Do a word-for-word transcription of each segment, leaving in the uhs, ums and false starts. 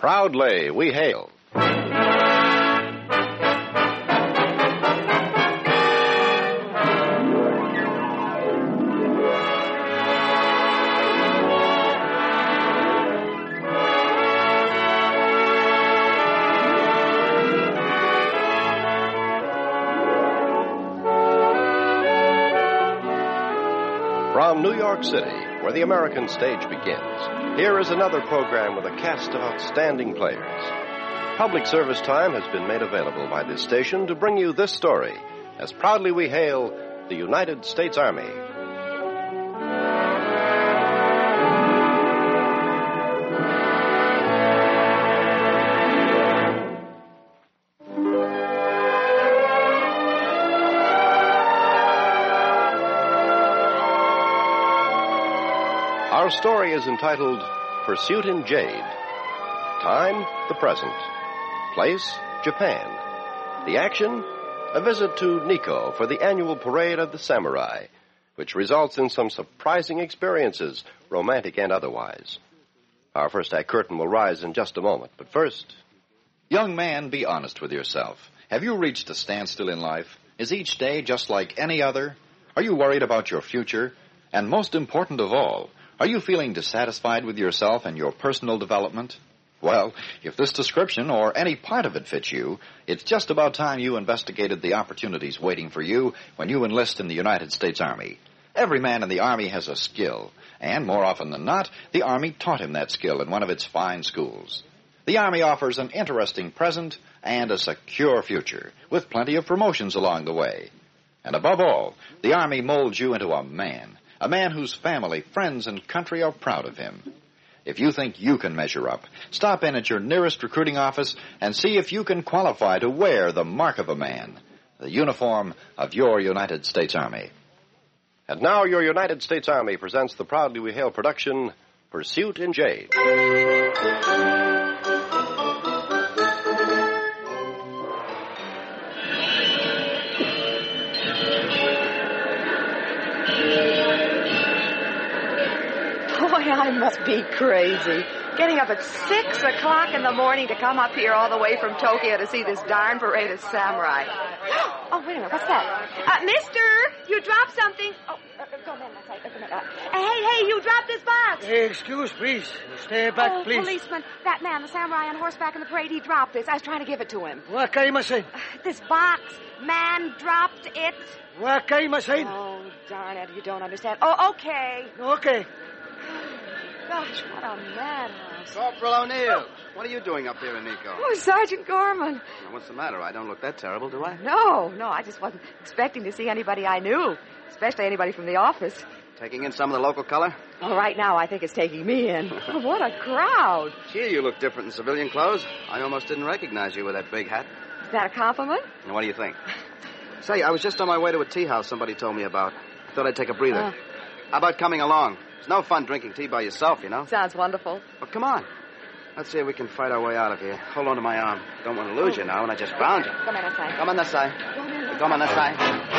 Proudly we hail. From New York City, where the American stage begins, here is another program with a cast of outstanding players. Public service time has been made available by this station to bring you this story, as proudly we hail the United States Army. Our story is entitled Pursuit in Jade. Time, the present. Place, Japan. The action, a visit to Nikko for the annual parade of the samurai, which results in some surprising experiences, romantic and otherwise. Our first act curtain will rise in just a moment, but first... Young man, be honest with yourself. Have you reached a standstill in life? Is each day just like any other? Are you worried about your future? And most important of all, are you feeling dissatisfied with yourself and your personal development? Well, if this description or any part of it fits you, it's just about time you investigated the opportunities waiting for you when you enlist in the United States Army. Every man in the Army has a skill, and more often than not, the Army taught him that skill in one of its fine schools. The Army offers an interesting present and a secure future, with plenty of promotions along the way. And above all, the Army molds you into a man. A man whose family, friends, and country are proud of him. If you think you can measure up, stop in at your nearest recruiting office and see if you can qualify to wear the mark of a man, the uniform of your United States Army. And now your United States Army presents the Proudly We Hail production, Pursuit in Jade. I must be crazy. Getting up at six o'clock in the morning to come up here all the way from Tokyo to see this darn parade of samurai. Oh, wait a minute. What's that? Uh, mister, you dropped something. Oh, uh, go on, that's right. Open it up. Uh, hey, hey, you dropped this box. Hey, excuse, please. Stay back, oh, please. Policeman, that man, the samurai on horseback in the parade, he dropped this. I was trying to give it to him. Wakaimasen. Uh, this box. Man dropped it. Wakaimasen. Oh, darn it. You don't understand. Oh, okay. Okay. Gosh, what a madhouse. Corporal O'Neill, what are you doing up here in Nikko? Oh, Sergeant Gorman. Now, what's the matter? I don't look that terrible, do I? No, no, I just wasn't expecting to see anybody I knew, especially anybody from the office. Taking in some of the local color? Oh, right now I think it's taking me in. What a crowd. Gee, you look different in civilian clothes. I almost didn't recognize you with that big hat. Is that a compliment? And what do you think? Say, I was just on my way to a tea house somebody told me about. Thought I'd take a breather. Uh, How about coming along? It's no fun drinking tea by yourself, you know. Sounds wonderful. But come on. Let's see if we can fight our way out of here. Hold on to my arm. Don't want to lose you now, and I just found you. Come on, this side. Come on this side. Come on this side.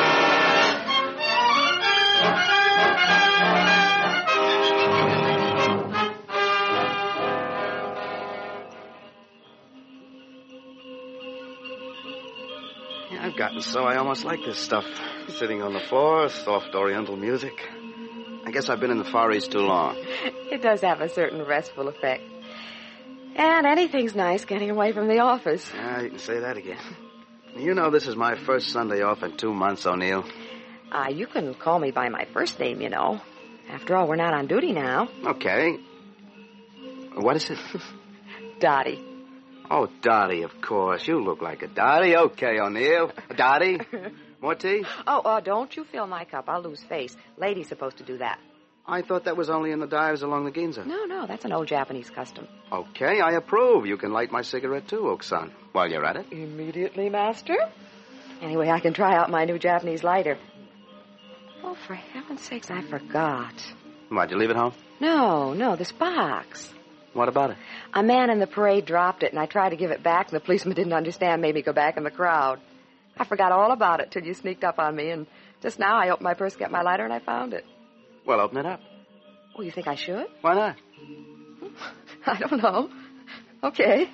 Yeah, I've gotten so I almost like this stuff. Sitting on the floor, soft oriental music. I guess I've been in the Far East too long. It does have a certain restful effect. And anything's nice getting away from the office. Yeah, you can say that again. You know this is my first Sunday off in two months, O'Neill. Ah, uh, you can call me by my first name, you know. After all, we're not on duty now. Okay. What is it? Dottie. Oh, Dottie, of course. You look like a Dottie. Okay, O'Neill. Dottie. More tea? Oh, uh, don't you fill my cup. I'll lose face. Lady's supposed to do that. I thought that was only in the dives along the Ginza. No, no, that's an old Japanese custom. Okay, I approve. You can light my cigarette, too, Oak-san, while you're at it. Immediately, master. Anyway, I can try out my new Japanese lighter. Oh, for heaven's sakes, I forgot. Why'd you leave it home? No, no, this box. What about it? A man in the parade dropped it, and I tried to give it back, and the policeman didn't understand, made me go back in the crowd. I forgot all about it till you sneaked up on me, and just now I opened my purse, got my lighter, and I found it. Well, open it up. Oh, you think I should? Why not? I don't know. Okay.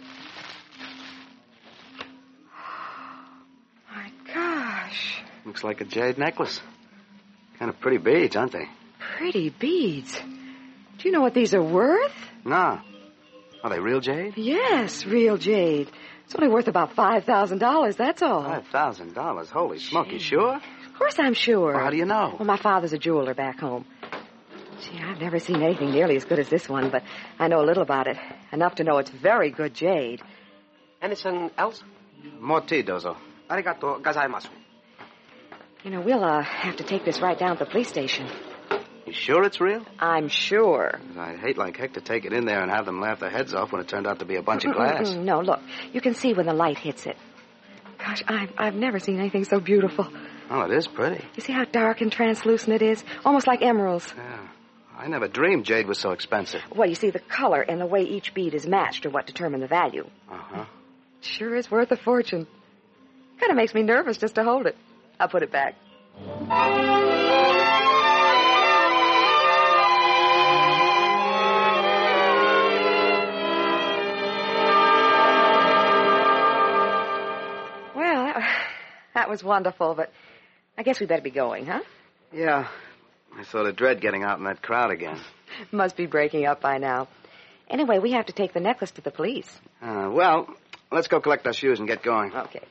My gosh. Looks like a jade necklace. Kind of pretty beads, aren't they? Pretty beads. Do you know what these are worth? No. Are they real jade? Yes, real jade. It's only worth about five thousand dollars, that's all. Five thousand dollars? Holy smoke, you sure? Of course I'm sure. Well, how do you know? Well, my father's a jeweler back home. Gee, I've never seen anything nearly as good as this one, but I know a little about it. Enough to know it's very good jade. Anything else? More tea, Dozo. Arigato gozaimasu. You know, we'll uh, have to take this right down to the police station. You sure it's real? I'm sure. I'd hate like heck to take it in there and have them laugh their heads off when it turned out to be a bunch of glass. No, look. You can see when the light hits it. Gosh, I've, I've never seen anything so beautiful. Oh, it is pretty. You see how dark and translucent it is? Almost like emeralds. Yeah. I never dreamed jade was so expensive. Well, you see, the color and the way each bead is matched are what determine the value. Uh-huh. Sure is worth a fortune. Kind of makes me nervous just to hold it. I'll put it back. Well, that, that was wonderful, but I guess we better be going, huh? Yeah. I sort of dread getting out in that crowd again. Must be breaking up by now. Anyway, we have to take the necklace to the police. Uh, well, let's go collect our shoes and get going. Okay.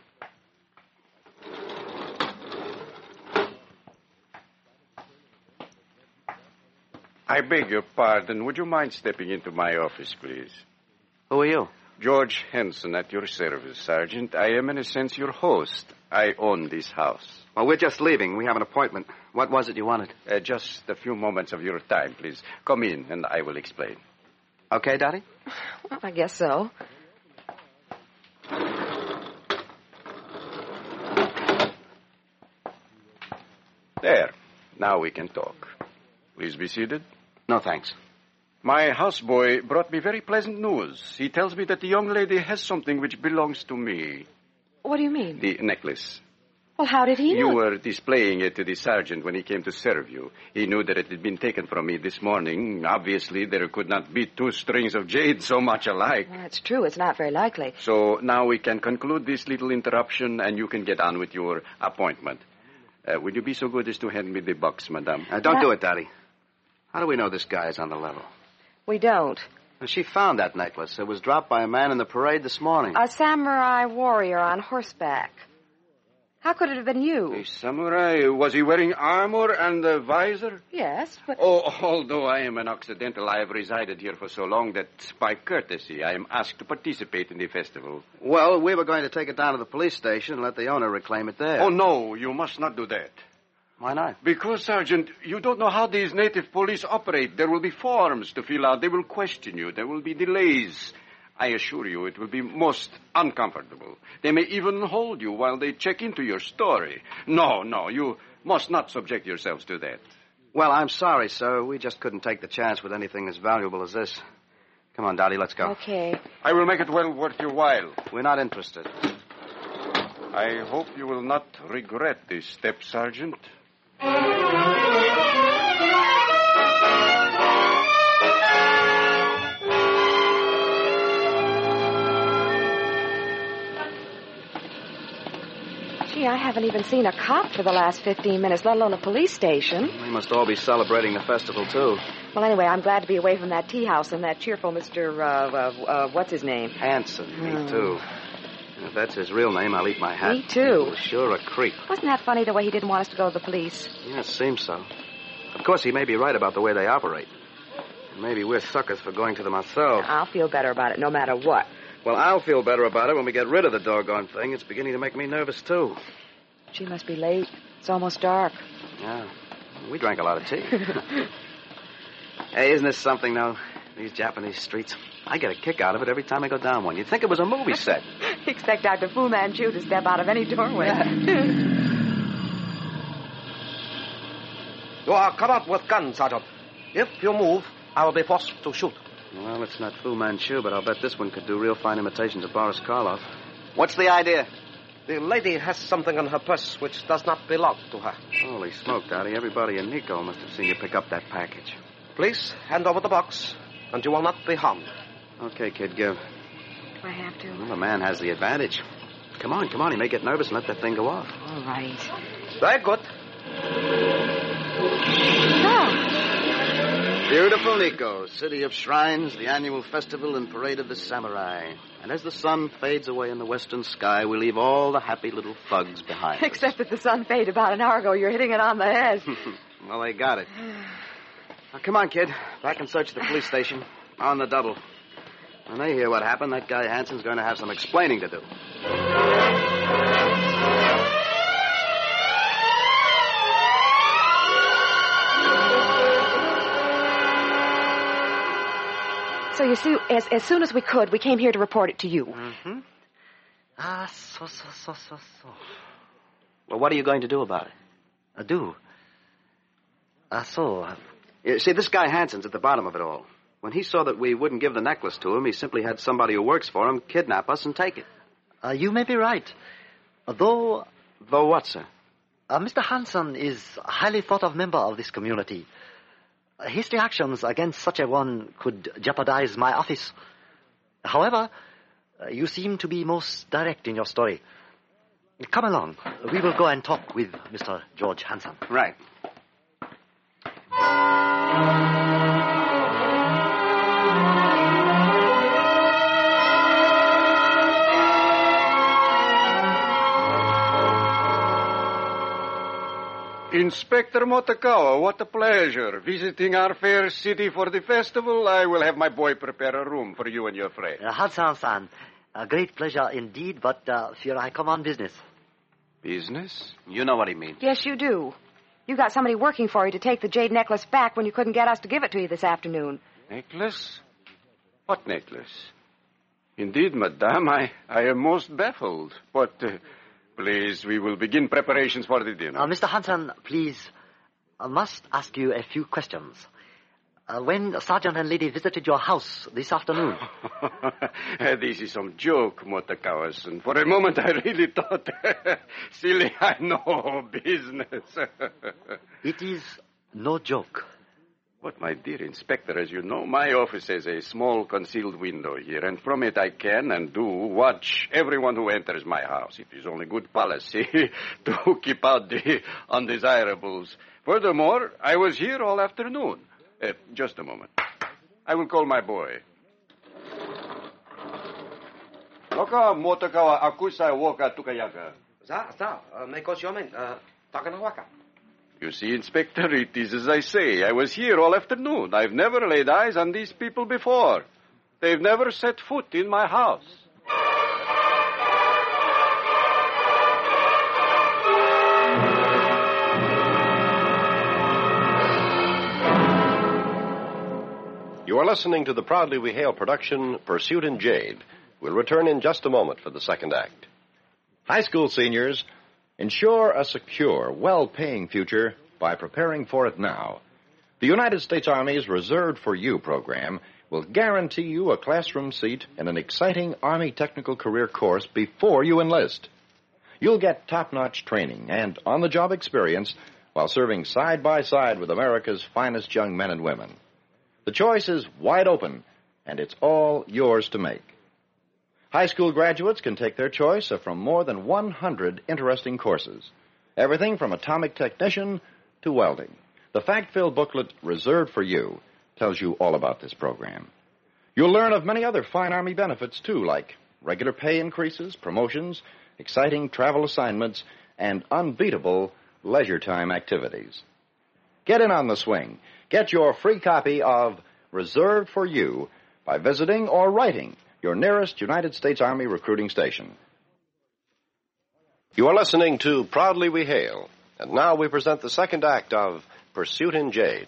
I beg your pardon. Would you mind stepping into my office, please? Who are you? George Henson, at your service, Sergeant. I am, in a sense, your host. I own this house. Well, we're just leaving. We have an appointment. What was it you wanted? Uh, just a few moments of your time, please. Come in, and I will explain. Okay, Daddy? Well, I guess so. There. Now we can talk. Please be seated. No, thanks. My houseboy brought me very pleasant news. He tells me that the young lady has something which belongs to me. What do you mean? The necklace. Well, how did he know? You were displaying it to the sergeant when he came to serve you. He knew that it had been taken from me this morning. Obviously, there could not be two strings of jade so much alike. Well, that's true. It's not very likely. So now we can conclude this little interruption, and you can get on with your appointment. Uh, would you be so good as to hand me the box, madame? Uh, don't Now- do it, Daddy. How do we know this guy is on the level? We don't. Well, she found that necklace. It was dropped by a man in the parade this morning. A samurai warrior on horseback. How could it have been you? A samurai? Was he wearing armor and a visor? Yes, but... Oh, although I am an Occidental, I have resided here for so long that, by courtesy, I am asked to participate in the festival. Well, we were going to take it down to the police station and let the owner reclaim it there. Oh, no, you must not do that. Why not? Because, Sergeant, you don't know how these native police operate. There will be forms to fill out. They will question you. There will be delays. I assure you it will be most uncomfortable. They may even hold you while they check into your story. No, no, you must not subject yourselves to that. Well, I'm sorry, sir. We just couldn't take the chance with anything as valuable as this. Come on, Dottie, let's go. Okay. I will make it well worth your while. We're not interested. I hope you will not regret this step, Sergeant. Gee, I haven't even seen a cop for the last fifteen minutes, let alone a police station. We must all be celebrating the festival, too. Well, anyway, I'm glad to be away from that tea house and that cheerful Mister, uh, uh, uh what's his name? Hanson, me, Hmm. too. And if that's his real name, I'll eat my hat. Me, too. He was sure a creep. Wasn't that funny, the way he didn't want us to go to the police? Yeah, it seems so. Of course, he may be right about the way they operate. Maybe we're suckers for going to them ourselves. I'll feel better about it no matter what. Well, I'll feel better about it when we get rid of the doggone thing. It's beginning to make me nervous, too. She must be late. It's almost dark. Yeah. We drank a lot of tea. Hey, isn't this something, though? These Japanese streets. I get a kick out of it every time I go down one. You'd think it was a movie set. Expect Doctor Fu Manchu to step out of any doorway. You are covered with guns, Sergeant. If you move, I will be forced to shoot. Well, it's not Fu Manchu, but I'll bet this one could do real fine imitations of Boris Karloff. What's the idea? The lady has something in her purse which does not belong to her. Holy smoke, Daddy. Everybody in Nico must have seen you pick up that package. Please hand over the box, and you will not be harmed. Okay, kid, give. Do I have to? Well, the man has the advantage. Come on, come on. He may get nervous and let that thing go off. All right. Very good. Oh. Beautiful Nikko, city of shrines, the annual festival and parade of the samurai. And as the sun fades away in the western sky, we leave all the happy little thugs behind. Except that the sun faded about an hour ago. You're hitting it on the head. Well, they got it. Now, come on, kid. Back and search the police station. On the double. When they hear what happened, that guy Hansen's going to have some explaining to do. So you see, as, as soon as we could, we came here to report it to you. Mm-hmm. Ah, so, so, so, so, so. Well, what are you going to do about it? Uh, do? Ah, so... Uh, You see, this guy Hansen's at the bottom of it all. When he saw that we wouldn't give the necklace to him, he simply had somebody who works for him kidnap us and take it. uh, you may be right. Uh, though... Though what, sir? Uh, Mister Hansen is a highly thought of member of this community. Uh, his reactions against such a one could jeopardize my office. However, uh, you seem to be most direct in your story. Come along. We will go and talk with Mister George Hansen. Right. Inspector Motokawa, what a pleasure. Visiting our fair city for the festival. I will have my boy prepare a room for you and your friend. Uh, Hansen-san, a great pleasure indeed, but uh, fear I come on business. Business? You know what he means. Yes, you do. You got somebody working for you to take the jade necklace back when you couldn't get us to give it to you this afternoon. Necklace? What necklace? Indeed, madame, I, I am most baffled. But, uh, please, we will begin preparations for the dinner. Uh, Mister Hansen, please, I must ask you a few questions. Uh, when Sergeant and Lady visited your house this afternoon... This is some joke, Motokawa-san. For a moment, I really thought... Silly, I know business. It is no joke. But, my dear Inspector, as you know, my office has a small concealed window here, and from it I can and do watch everyone who enters my house. It is only good policy to keep out the undesirables. Furthermore, I was here all afternoon. Uh, just a moment. I will call my boy. Loka Motokawa Akusai Woka Tukayaka. Za, za, Mekosiomen, Takanawaka. You see, Inspector, it is as I say. I was here all afternoon. I've never laid eyes on these people before. They've never set foot in my house. You are listening to the Proudly We Hail production, Pursuit in Jade. We'll return in just a moment for the second act. High school seniors, ensure a secure, well-paying future by preparing for it now. The United States Army's Reserved for You program will guarantee you a classroom seat in an exciting Army technical career course before you enlist. You'll get top-notch training and on-the-job experience while serving side by side with America's finest young men and women. The choice is wide open, and it's all yours to make. High school graduates can take their choice from more than one hundred interesting courses. Everything from atomic technician to welding. The fact-filled booklet Reserved for You tells you all about this program. You'll learn of many other fine Army benefits, too, like regular pay increases, promotions, exciting travel assignments, and unbeatable leisure time activities. Get in on the swing. Get your free copy of Reserved for You by visiting or writing your nearest United States Army recruiting station. You are listening to Proudly We Hail, and now we present the second act of Pursuit in Jade.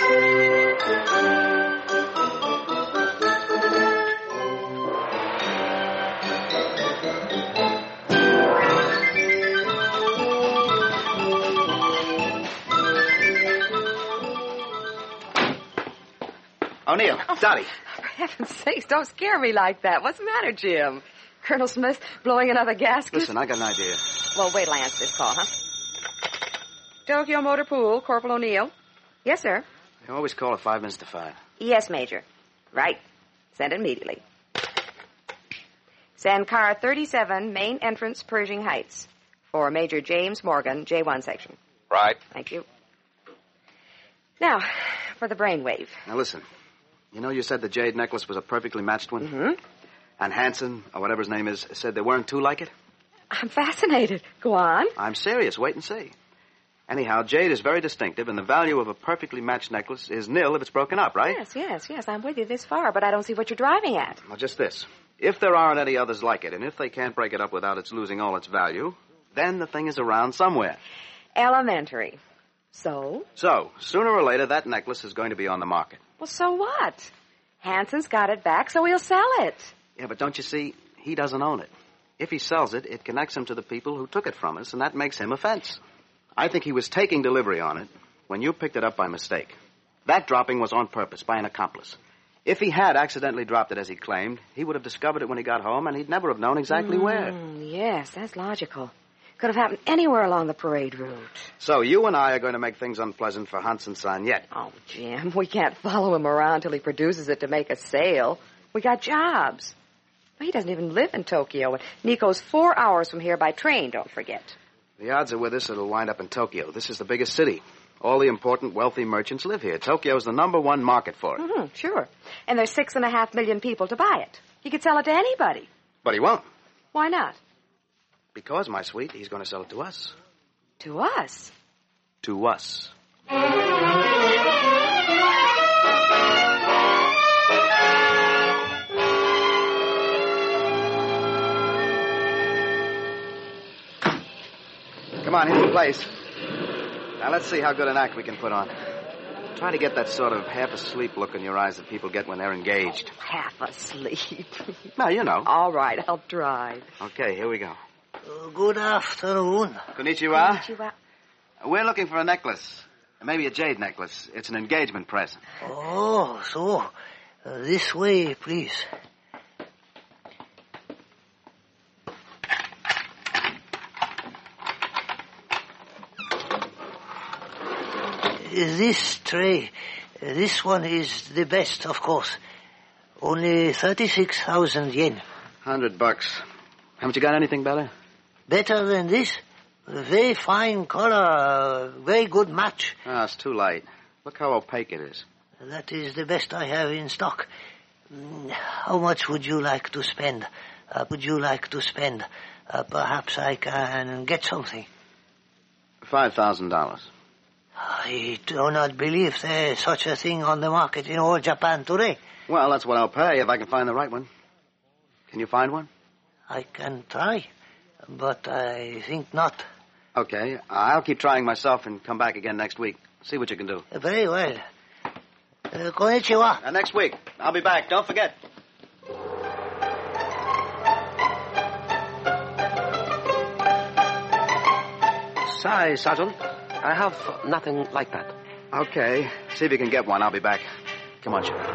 O'Neill, Dottie. For heaven's sakes, don't scare me like that. What's the matter, Jim? Colonel Smith blowing another gasket? Listen, I got an idea. Well, wait till I answer this call, huh? Tokyo Motor Pool, Corporal O'Neill. Yes, sir. You always call at five minutes to five. Yes, Major. Right. Send it immediately. Send car thirty-seven, main entrance, Pershing Heights. For Major James Morgan, J one section. Right. Thank you. Now, for the brainwave. Now, listen. You know you said the jade necklace was a perfectly matched one? Mm-hmm. And Hanson, or whatever his name is, said there weren't two like it? I'm fascinated. Go on. I'm serious. Wait and see. Anyhow, jade is very distinctive, and the value of a perfectly matched necklace is nil if it's broken up, right? Yes, yes, yes. I'm with you this far, but I don't see what you're driving at. Well, just this. If there aren't any others like it, and if they can't break it up without its losing all its value, then the thing is around somewhere. Elementary. So? So, sooner or later, that necklace is going to be on the market. Well, so what? Hanson's got it back, so he'll sell it. Yeah, but don't you see, he doesn't own it. If he sells it, it connects him to the people who took it from us, and that makes him a fence. I think he was taking delivery on it when you picked it up by mistake. That dropping was on purpose, by an accomplice. If he had accidentally dropped it as he claimed, he would have discovered it when he got home, and he'd never have known exactly mm, where. Yes, that's logical. Could have happened anywhere along the parade route. So you and I are going to make things unpleasant for Hansen-san yet. Oh, Jim, we can't follow him around till he produces it to make a sale. We got jobs. He doesn't even live in Tokyo. And Nico's four hours from here by train, don't forget. The odds are with us it'll wind up in Tokyo. This is the biggest city. All the important, wealthy merchants live here. Tokyo's the number one market for it. Mm-hmm, sure. And there's six and a half million people to buy it. He could sell it to anybody. But he won't. Why not? Because, my sweet, he's going to sell it to us. To us? To us. Come on, here's the place. Now, let's see how good an act we can put on. Try to get that sort of half-asleep look in your eyes that people get when they're engaged. Half asleep. Well, you know. All right, I'll try. Okay, here we go. Uh, good afternoon. Konnichiwa. Konnichiwa. We're looking for a necklace. Maybe a jade necklace. It's an engagement present. Oh, so. Uh, this way, please. This tray, this one is the best, of course. Only thirty-six thousand yen. Hundred bucks. Haven't you got anything better? Better than this? Very fine color, very good match. Ah, it's too light. Look how opaque it is. That is the best I have in stock. How much would you like to spend? Uh, would you like to spend? Uh, perhaps I can get something. Five thousand dollars. I do not believe there is such a thing on the market in all Japan today. Well, that's what I'll pay if I can find the right one. Can you find one? I can try, but I think not. Okay, I'll keep trying myself and come back again next week. See what you can do. Very well. Uh, konnichiwa. Uh, next week. I'll be back. Don't forget. Sorry, Sergeant. I have nothing like that. Okay. See if you can get one. I'll be back. Come on, Chip.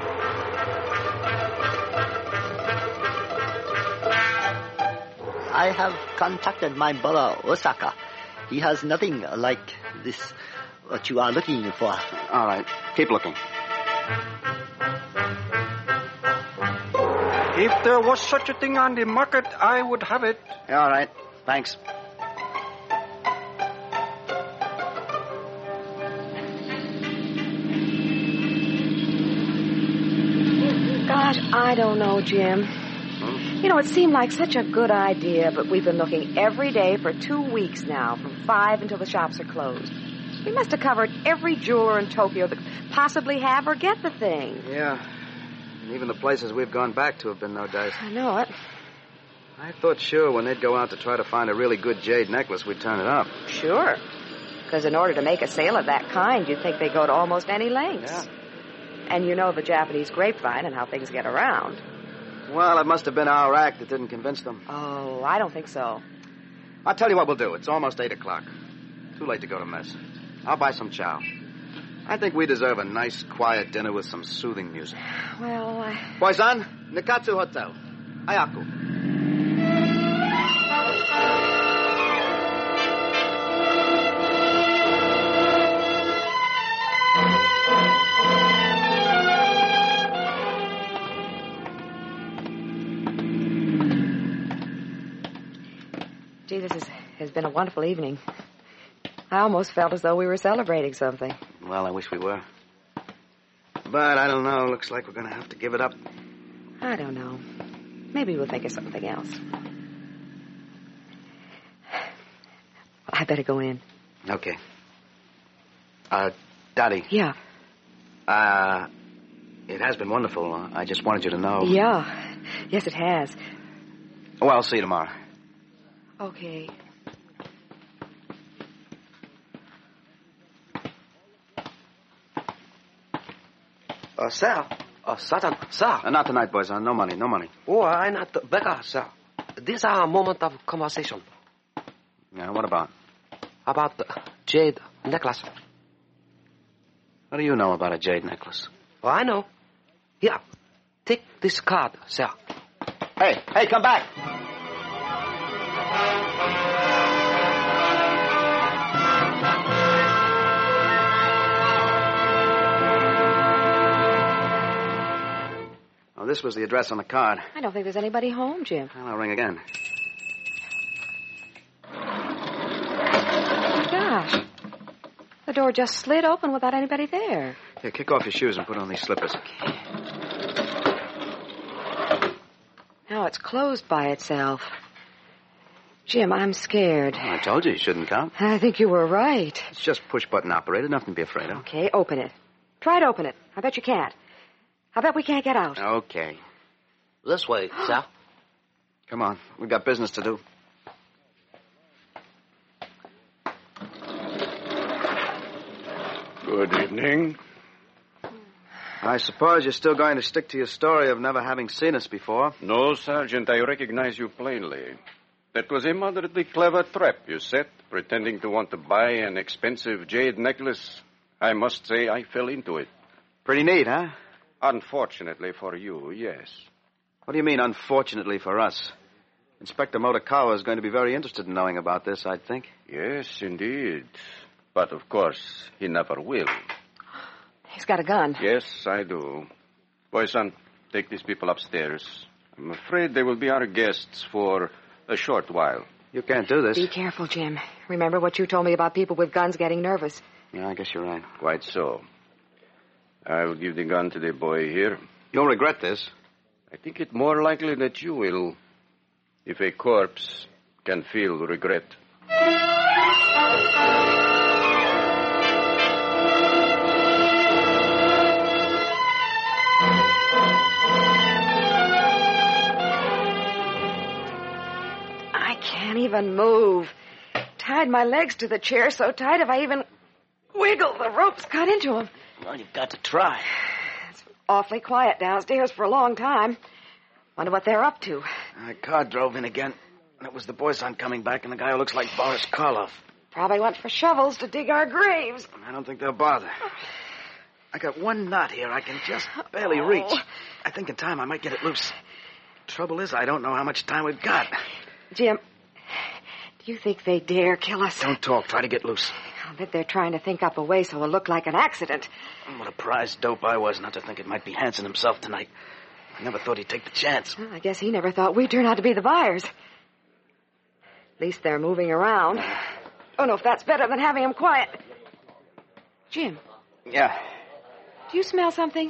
I have contacted my brother, Osaka. He has nothing like this, what you are looking for. All right. Keep looking. If there was such a thing on the market, I would have it. All right. Thanks. Gosh, I don't know, Jim. You know, it seemed like such a good idea, but we've been looking every day for two weeks now, from five until the shops are closed. We must have covered every jeweler in Tokyo that could possibly have or get the thing. Yeah. And even the places we've gone back to have been no dice. I know it. I thought sure when they'd go out to try to find a really good jade necklace, we'd turn it up. Sure. Because in order to make a sale of that kind, you'd think they go to almost any lengths. Yeah. And you know the Japanese grapevine and how things get around. Well, it must have been our act that didn't convince them. Oh, I don't think so. I'll tell you what we'll do. It's almost eight o'clock. Too late to go to mess. I'll buy some chow. I think we deserve a nice, quiet dinner with some soothing music. Well, I... Boysan, Nikatsu Hotel. Ayaku. Gee, this is, has been a wonderful evening. I almost felt as though we were celebrating something. Well, I wish we were. But I don't know. Looks like we're going to have to give it up. I don't know. Maybe we'll think of something else. I better go in. Okay. Uh, Dottie. Yeah. Uh, it has been wonderful. Uh, I just wanted you to know. Yeah. Yes, it has. Well, I'll see you tomorrow. Okay. Uh, sir. Uh, Satan, sir. Uh, not tonight, boys. Uh, no money, no money. Oh, I not beggar, sir. These are a moment of conversation. Yeah, what about? About the jade necklace. What do you know about a jade necklace? Oh, I know. Here, take this card, sir. Hey, hey, come back! Oh, this was the address on the card. I don't think there's anybody home, Jim. Well, I'll ring again. Gosh. The door just slid open without anybody there. Here, kick off your shoes and put on these slippers. Now it's closed by itself. Jim, I'm scared. Well, I told you you shouldn't come. I think you were right. It's just push-button operated. Nothing to be afraid of. Okay, open it. Try to open it. I bet you can't. I bet we can't get out. Okay. This way, sir. Come on. We've got business to do. Good evening. I suppose you're still going to stick to your story of never having seen us before. No, Sergeant, I recognize you plainly. That was a moderately clever trap you set, pretending to want to buy an expensive jade necklace. I must say I fell into it. Pretty neat, huh? Unfortunately for you, yes. What do you mean, unfortunately for us? Inspector Motokawa is going to be very interested in knowing about this, I think. Yes, indeed. But, of course, he never will. He's got a gun. Yes, I do. Boy, son, take these people upstairs. I'm afraid they will be our guests for a short while. You can't do this. Be careful, Jim. Remember what you told me about people with guns getting nervous. Yeah, I guess you're right. Quite so. I will give the gun to the boy here. You'll regret this. I think it more likely that you will, if a corpse can feel regret. I can't even move. Tied my legs to the chair so tight if I even wiggle, the ropes cut into them. Well, you've got to try. It's awfully quiet downstairs for a long time. Wonder what they're up to. A car drove in again. It was the boy son coming back and the guy who looks like Boris Karloff. Probably went for shovels to dig our graves. I don't think they'll bother. I got one knot here I can just barely reach. I think in time I might get it loose. Trouble is, I don't know how much time we've got. Jim, do you think they dare kill us? Don't talk. Try to get loose. I'll bet they're trying to think up a way so it'll look like an accident. What a prize dope I was not to think it might be Hanson himself tonight. I never thought he'd take the chance. Well, I guess he never thought we'd turn out to be the buyers. At least they're moving around. Oh, no, if that's better than having them quiet. Jim. Yeah. Do you smell something?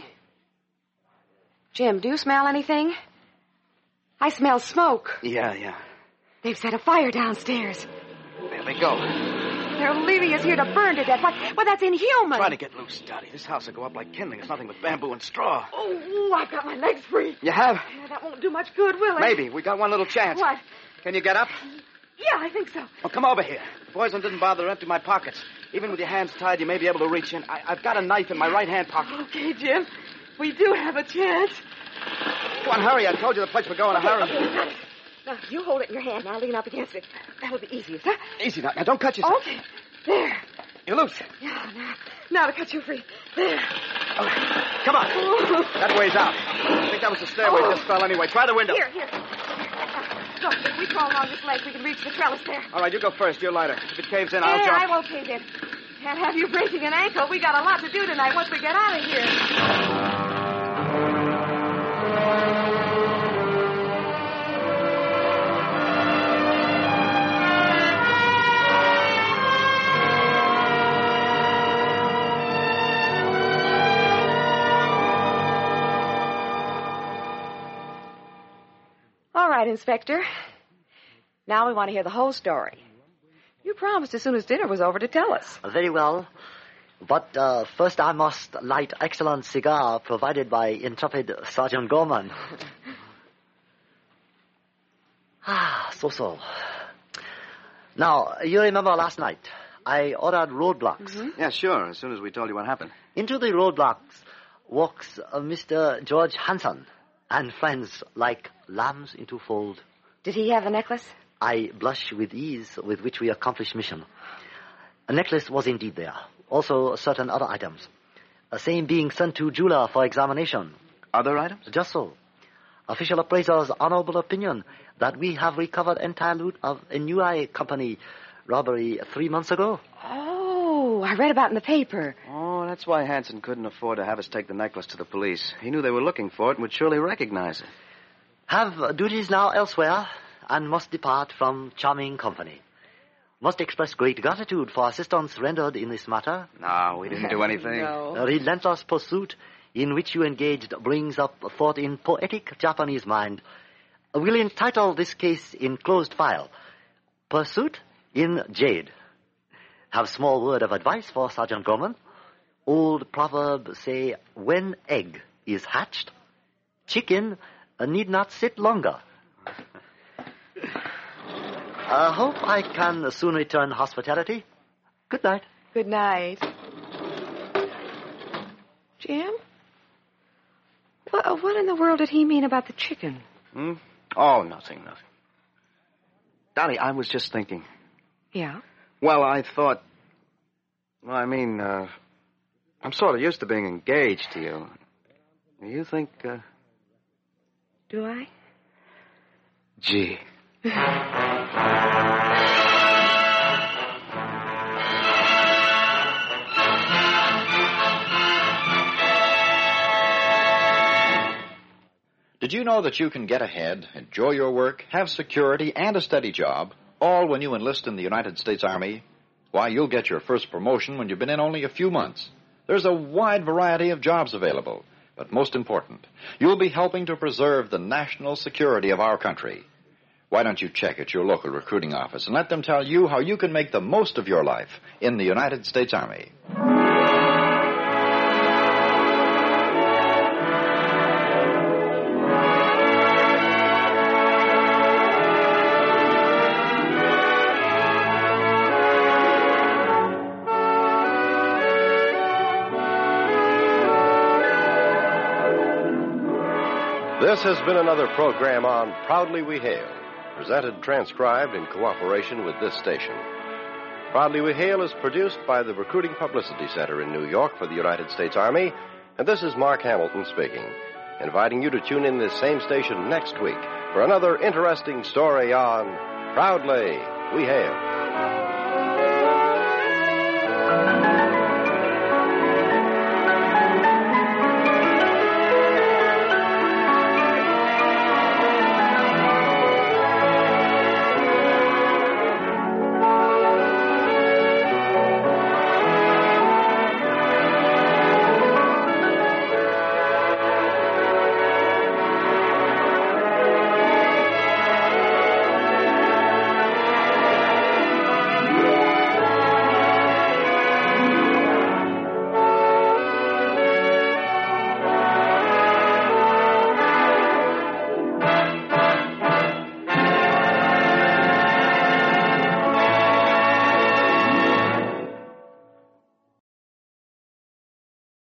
Jim, do you smell anything? I smell smoke. Yeah, yeah. They've set a fire downstairs. There they go. They're leaving us here to burn to death. Why, well, that's inhuman. Try to get loose, Dottie. This house will go up like kindling. It's nothing but bamboo and straw. Oh, I've got my legs free. You have? Yeah, that won't do much good, will it? Maybe. We got one little chance. What? Can you get up? Yeah, I think so. Well, come over here. Poison didn't bother to empty my pockets. Even with your hands tied, you may be able to reach in. I, I've got a knife in my right-hand pocket. Okay, Jim. We do have a chance. Come on, hurry. I told you the place would go in a hurry. Okay, now, you hold it in your hand, and I'll lean up against it. That'll be easiest, huh? Easy now. Now, don't cut yourself. Okay. There. You're loose. Yeah, now, now to cut you free. There. Oh, come on. Oh. That way's out. I think that was the stairway. Oh. It just fell anyway. Try the window. Here, here. Now, look, if we crawl along this ledge, we can reach the trellis there. All right, you go first. You're lighter. If it caves in, I'll yeah, jump. I won't cave in. Can't have you breaking an ankle. We got a lot to do tonight once we get out of here. right, Inspector. Now we want to hear the whole story. You promised as soon as dinner was over to tell us. Very well. But uh, first I must light excellent cigar provided by intrepid Sergeant Gorman. ah, so-so. Now, you remember last night, I ordered roadblocks. Mm-hmm. Yeah, sure, as soon as we told you what happened. Into the roadblocks walks uh, Mister George Hanson and friends like lambs into fold. Did he have a necklace? I blush with ease with which we accomplish mission. A necklace was indeed there. Also certain other items. The same being sent to jeweler for examination. Other items? Just so. Official appraiser's honorable opinion that we have recovered entire loot of a New Eye Company robbery three months ago. Oh, I read about it in the paper. Oh, that's why Hanson couldn't afford to have us take the necklace to the police. He knew they were looking for it and would surely recognize it. Have duties now elsewhere and must depart from charming company. Must express great gratitude for assistance rendered in this matter. No, we didn't do anything. No. A relentless pursuit in which you engaged brings up a thought in poetic Japanese mind. We'll entitle this case in closed file, Pursuit in Jade. Have small word of advice for Sergeant Gorman. Old proverb say, when egg is hatched, chicken need not sit longer. I hope I can soon return hospitality. Good night. Good night. Jim? What, what in the world did he mean about the chicken? Hmm? Oh, nothing, nothing. Dottie, I was just thinking. Yeah? Well, I thought... Well, I mean, uh, I'm sort of used to being engaged to you. You think, uh... Do I? Gee. Did you know that you can get ahead, enjoy your work, have security, and a steady job, all when you enlist in the United States Army? Why, you'll get your first promotion when you've been in only a few months. There's a wide variety of jobs available, but most important, you'll be helping to preserve the national security of our country. Why don't you check at your local recruiting office and let them tell you how you can make the most of your life in the United States Army? This has been another program on Proudly We Hail, presented and transcribed in cooperation with this station. Proudly We Hail is produced by the Recruiting Publicity Center in New York for the United States Army, and this is Mark Hamilton speaking, inviting you to tune in this same station next week for another interesting story on Proudly We Hail.